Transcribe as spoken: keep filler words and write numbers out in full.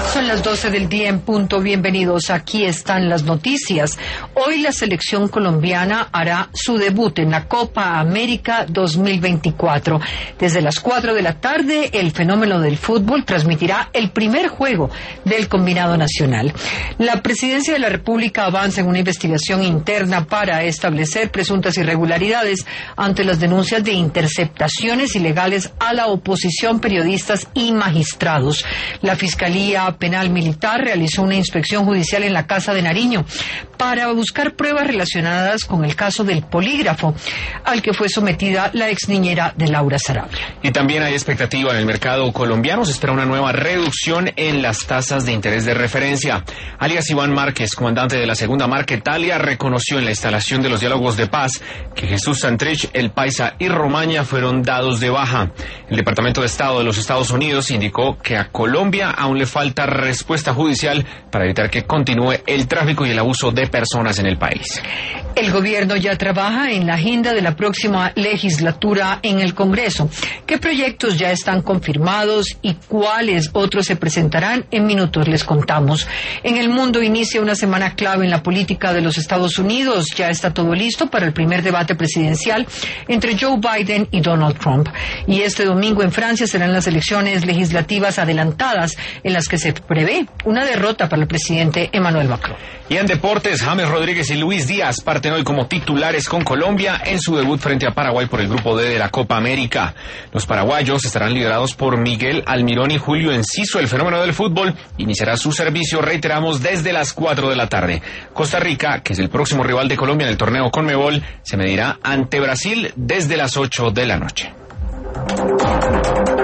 Son las doce del día en punto. Bienvenidos. Aquí están las noticias. Hoy la selección colombiana hará su debut en la Copa América dos mil veinticuatro. Desde las cuatro de la tarde, el fenómeno del fútbol transmitirá el primer juego del combinado nacional. La Presidencia de la República avanza en una investigación interna para establecer presuntas irregularidades ante las denuncias de interceptaciones ilegales a la oposición, periodistas y magistrados. La Fiscalía Penal Militar realizó una inspección judicial en la Casa de Nariño para buscar pruebas relacionadas con el caso del polígrafo al que fue sometida la exniñera de Laura Sarabia. Y también hay expectativa en el mercado colombiano. Se espera una nueva reducción en las tasas de interés de referencia. Alias Iván Márquez, comandante de la segunda Marquetalia, reconoció en la instalación de los diálogos de paz que Jesús Santrich, El Paisa y Romaña fueron dados de baja. El Departamento de Estado de los Estados Unidos indicó que a Colombia aún le falta respuesta judicial para evitar que continúe el tráfico y el abuso de personas en el país. El gobierno ya trabaja en la agenda de la próxima legislatura en el Congreso. ¿Qué proyectos ya están confirmados y cuáles otros se presentarán? En minutos les contamos. En el mundo inicia una semana clave en la política de los Estados Unidos. Ya está todo listo para el primer debate presidencial entre Joe Biden y Donald Trump. Y este domingo en Francia serán las elecciones legislativas adelantadas en las que se prevé una derrota para el presidente Emmanuel Macron. Y en deportes, James Rodríguez y Luis Díaz parten hoy como titulares con Colombia en su debut frente a Paraguay por el Grupo D de la Copa América. Los paraguayos estarán liderados por Miguel Almirón y Julio Enciso. El fenómeno del fútbol iniciará su servicio, reiteramos, desde las cuatro de la tarde. Costa Rica, que es el próximo rival de Colombia en el torneo Conmebol, se medirá ante Brasil desde las ocho de la noche.